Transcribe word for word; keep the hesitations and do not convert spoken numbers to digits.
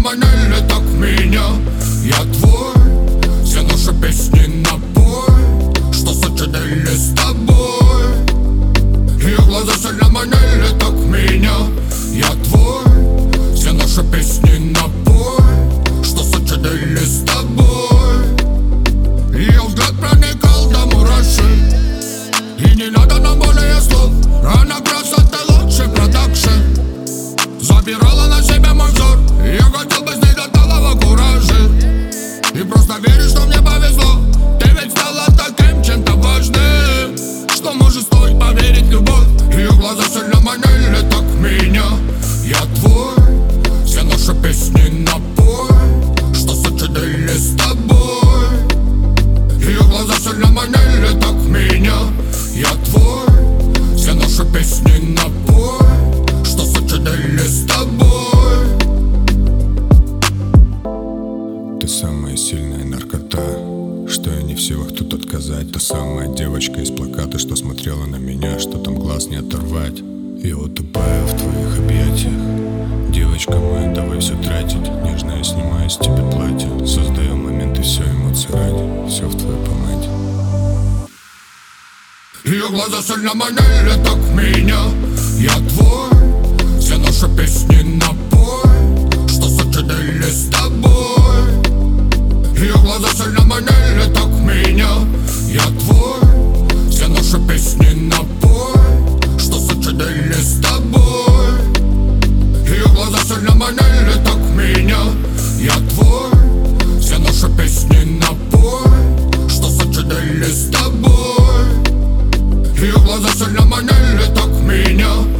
манили так меня. Я твой, все наши песни напой, что сочинили с тобой. Ее глаза сильно манили так меня. Я твой, все наши песни напой, что сочинили с тобой. Ее взгляд проникал до мурашей, и не надо нам более слов. Рана красоты лучший продакшн. Забирала на себя мой взор, я хотел бы с ней до талого куража. И просто веришь, что мне повезло. Ты ведь стала таким чем-то важным, что может стоить поверить в любовь. Ее глаза сильно манили так меня. Я твой, все наши песни напой, что сочинили с тобой. Ее глаза сильно манили так меня. Я твой, все наши песни напой, что сочинили с тобой. Ты самая сильная наркота, что я не в силах тут отказать. Та самая девочка из плаката, что смотрела на меня, что там глаз не оторвать. Я утопаю в твоих объятиях. Девочка моя, давай все тратить. Нежно я снимаю с тебя платье, создаю моменты, все эмоции ради, все в твоей помаде. Ее глаза сильно манили так меня. Я твой, все наши песни напой, что сочинили с тобой. Ее глаза сильно манили так меня. Я твой, все наши песни напой, что сочинили с тобой. Ее глаза сильно манили так меня. Я твой, все наши песни напой, что сочинили с тобой. Ее глаза сильно манили так меня.